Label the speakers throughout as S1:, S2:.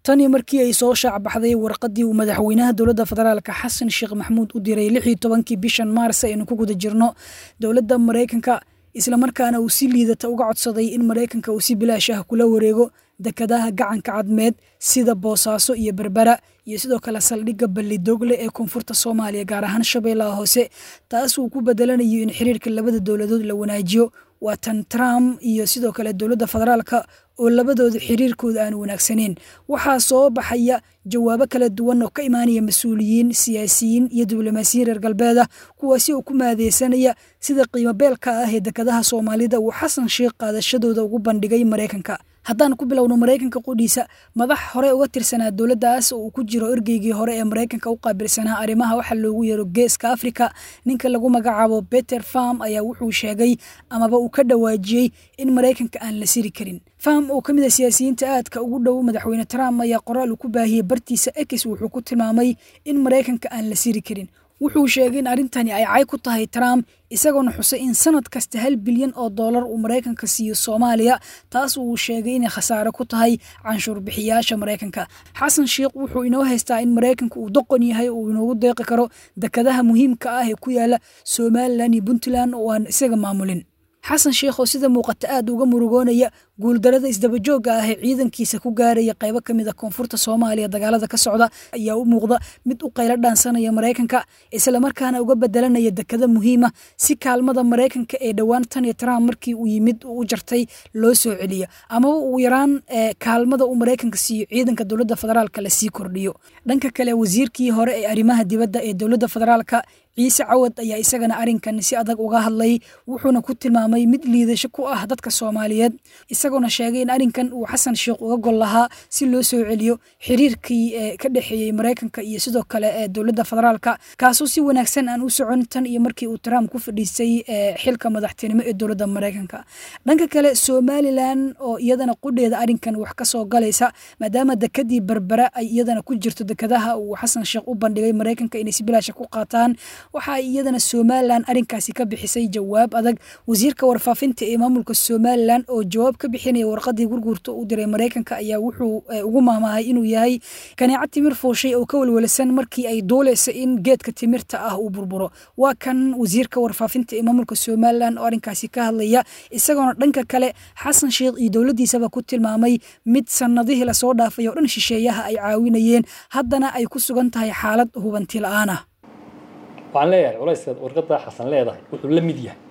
S1: tani markii ay soo shaac baxday warqadii uu madaxweynaha dowladda federaalka Xasan Sheekh Maxamuud u diray 16 bishan Maars aynu ku guda jirno dowladda Mareykanka isla markaana uu si liidata uga codsaday in Mareykanka uu si bilaash ah kula wareego dekadaha gacanka cadmeed sida Boosaaso iyo Berbera iyo sidoo kale saldhigga Ballidogle ee koonfurta Soomaaliya gaar ahaan Shabeellaha Hoose taas uu ku bedelanayo in xiriirka labada dowladood la wanaajiyo waa tan Trump iyo sidoo kale dowladda federaalka oo labadooda xiriirkooda aan wanaagsaneyn waxaa soo baxaya jawaabo kala duwan oo ka imaanaya mas'uuliyiin siyaasiyiin iyo diblomaasiyiin reer galbeed ah kuwaasi oo ku maadeysanaya sida qiimo beelka ah ee dekadaha Soomaalida uu Xasan Sheekh qaadashadooda ugu bandhigay Mareykanka haddaan ku bilowno Mareykanka qodiisa madax hore uga tirsanaa dowladdaas oo ku jiro ergeygii hore ee Mareykanka u qaabilsanaa arrimaha waxa loogu yeero Geeska Afrika ninka lagu magacaabo Peter Pham ayaa wuxuu sheegay amaba uu ka dhawaajiyay in Mareykanka aan la siri karin Pham oo kamid ah siyaasiyiinta aadka ugu dhow madaxweyne Trump ayaa qoraal ku baahiyay bartiisa X wuxuu ku tilmaamay in Mareykanka aan la siri karin wuxuu sheegay in arintani ay cay ku tahay Trump isagoona xusay in sanad kasta $1 bilyan oo dollar uu Mareykanka siiyo Soomaaliya taas uu sheegay in khasaare ku tahay canshuur bixiyaasha Mareykanka Xasan Sheekh wuxuu inoo haystaa in Mareykanka uu doqon yahay oo inoogu deeqi karo dekadaha muhiimka ah ee ku yaala Somaliland iyo Puntland oo aan isaga maamulin Xasan Sheekh oo sida muuqata aad uga murugoonaya guuldarada isdaba joogga ah ee ciidankiisa ku gaaraya qaybo kamid ah koonfurta Soomaaliya dagaalada ka socda ayaa u muuqda mid u qaylo dhaansanaya Mareykanka isla markaana uga bedelanaya dekada muhiim ah si kaalmada Mareykanka ee dhawaan tan iyo Trump markii uu yimid uu jartay loo soo celiyo ama uu yaraan kaalmada uu Mareykanka siiyo ciidanka dowladda federaalka la sii kordhiyo dhanka kale wasiirkii hore ee arrimaha dibadda ee dowladda federaalka Ciise Cawad ayaa isagana arinkan si adag uga hadlay wuxuuna ku tilmaamay mid liidasho ku ah dadka Soomaaliyeed isagoo sheegay in arinkan uu Xasan Sheekh uga gol lahaa si loo soo celiyo xiriirkii ka dhaxeeyay Mareykanka iyo sidoo kale dowladda federaalka kaasoo si wanaagsan aan u socon tan iyo markii uu Trump ku fadhiisay xilka madaxtinimo ee dowladda Mareykanka dhanka kale Somaliland oo iyadana qudheeda arinkan wax ka soo galaysa maadaama dekadii Berbera ay iyadana ku jirto dekadaha uu Xasan Sheekh u bandhigay Mareykanka inay si bilaash ku qaataan waxa iyadana Somaliland arinkaasi ka bixisay jawaab adag wasiirka warfaafinta ee maamulka Somaliland oo jawaab ka bixinaya warqadii gurgurta u diray Mareykanka ayaa wuxuu ugu maamahay inuu yahay kaneecad timir fooshay oo ka walwalsan markii ay dooleysay in geedka timirta ah uu burburo waa kan wasiirka warfaafinta ee maamulka Somaliland oo arinkaasi ka hadlaya isagoona dhanka kale Xasan Sheekh iyo dowladiisaba ku tilmaamay mid sanadihii la soo dhaafay oo dhan shisheeyaha ay caawinayeen haddana ay ku sugan tahay xaalad hubanti la'aan ah
S2: waxaan leeyahay culayska warqadda Xasan leedahay wuxuu la mid yahay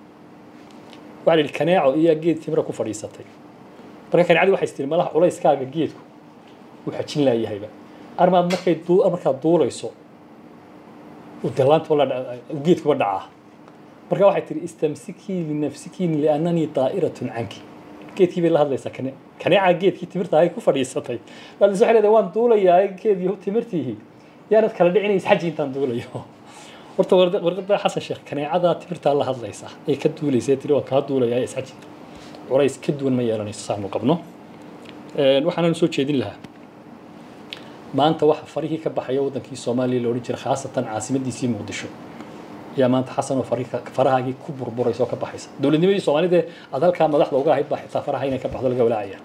S2: waxa la kaneeco iyo geed timir ku fadhiisatay marka kaneecadu waxay isticmaalaa culayskaaga geedku waxa jin leeyahayba armaad markay duulayso u dalaanto la geedku dhaca marka waxay tiri istamsiki linafsiki li'annani ta'iratun anki geedkii bay la hadlaysaa kaneeca geedkii timirta ay ku fadhiisatay bal soo xilada waan duulayaa geedii timirtii yaanad kala dhicinaysa xajii intaan duulayo horta warqadda Xasan Sheekh kaneecada timirta la hadlaysa ay ka duuleysay tiri waa ka duulaya isxaji culays ka duwan ma yeelanayso saxmo qabno waxaan soo jeedin lahaa maanta waxa farihii ka baxay wadankii Soomaaliya loo jiray khaasatan caasimadiisii Muqdisho yaa maanta Xasan oo farahaagii ku burburayso ka baxaysa dowladnimadii Soomaalida adalka madaxda uga ahayd baa faraha inay ka baxdo laga walaacaya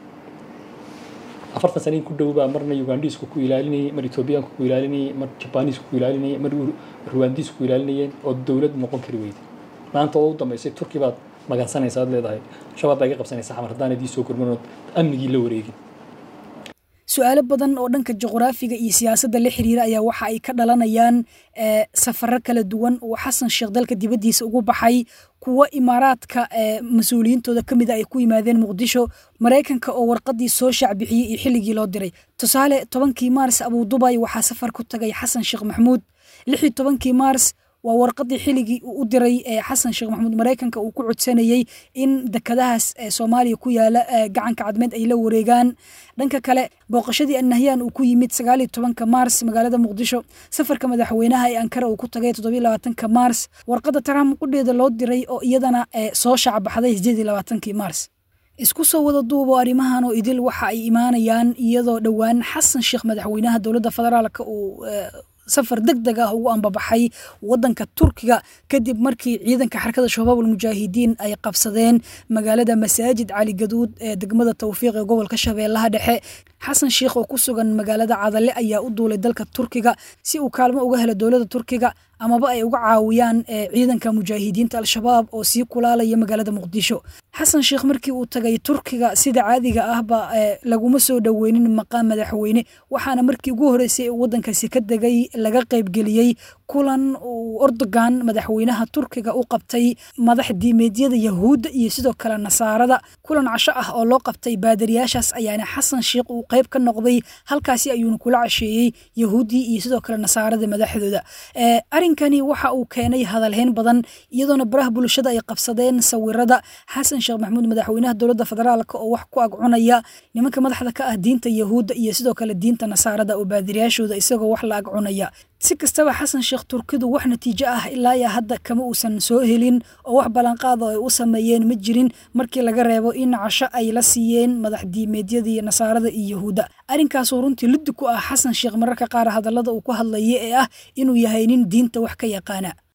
S2: 40 sano ku dhawba marna Ugandis ku ilaalinay mar Ethiopian ku ilaalinay mar Japanese ku ilaalinay mar Rwandis ku ilaalinayeen oo dawlad noqon kari weeyday maanta oo u dambeysay Turkiga baad magansanaysa leedahay shabaab ay qabsanaysa xamar hadaanadii soo kormano amnigii la wareegin
S1: su'aalo badan oo dhanka juqraafiga iyo siyaasadda la xiriira ayaa waxa ay ka dhalanayaan safarro kala duwan oo Xasan Sheekh dalka dibadiisa ugu baxay kuwa imaaraadka mas'uuliyiintooda kamid ay ku yimaadeen Muqdisho Mareykanka oo warqadii soo shaac bixiyay iyo xilligii loo diray tusaale 10kii Maars Abu Dubai waxa safar ku tagay Xasan Sheekh Maxamuud 16kii Maars waa warqadii xilligii u diray Xasan Sheekh Maxamuud Mareykanka uu ku codsanayay in dekadahaas Soomaaliya ku yaala gacanka cadmeed ay la wareegaan dhanka kale booqashadii Nahyan uu ku yimid 19 Maars magaalada Muqdisho safarka madaxweynaha ee Ankara uu ku tagay 27 Maars warqadda Trump qudheeda loo diray oo iyadana soo shaac baxday 28 Maars isku soo wada duubo arimahan oo idil waxa ay imaanayaan iyadoo dhawaan Xasan Sheekh madaxweynaha dowladda federaalka uu safar degdeg ah ugu ambabaxay wadanka Turkiga kadib markii ciidanka xarakada Shabaabul Mujaahidiin ay qabsadeen magaalada Masaajid Cali Gaduud ee degmada Tawfiiq ee gobolka Shabeellaha Dhexe xasan sheekh oo ku sugan magaalada Cadale ayaa u duulay dalka Turkiga si uu kaalmo uga helo dowladda Turkiga amaba ay uga caawiyaan ciidanka mujaahidiinta al-shabaab oo sii kulaalaya magaalada Muqdisho. xasan sheekh markii uu tagay Turkiga sida caadiga ahba laguma soo dhaweynin maqaam madaxweyne, waxaana markii ugu horeysay wadankaasi ka degay laga qayb geliyay kulan uu Erdogan madaxweynaha Turkiga u qabtay madax diimeedyada Yahuudda iyo sidoo kale Nasaarada. kulan casho ah oo loo qabtay baadiriyaashaas ayaana xasan sheekh uu qayb ka noqday, halkaasi ayuuna kula casheeyay Yahuudi iyo sidoo kale Nasaarada madaxdooda. arrinkani waxa uu keenay hadalhayn badan iyadoona baraha bulshada ay qabsadeen sawirada xasan sheekh maxamuud madaxweynaha dowladda federaalka oo wax ku agcunaya nimanka madaxda ka ah diinta Yahuudda iyo sidoo kale diinta Nasaarada oo baadiriyaashooda isagoo wax la agcunaya. si kastaba xasan sheekh Turkidu wax natiijo ah ilaa ya hadda kama uusan soo helin oo wax ballanqaad oo ay u sameeyeen ma jirin markii laga reebo in casho ay la siiyeen madax diimeedyadii Nasaarada iyo Yahuudda. arrinkaas oo runtii lid ku ah xasan sheekh mararka qaar hadallada uu ku hadlayay ee ah inuu yahay nin diinta wax ka yaqaana.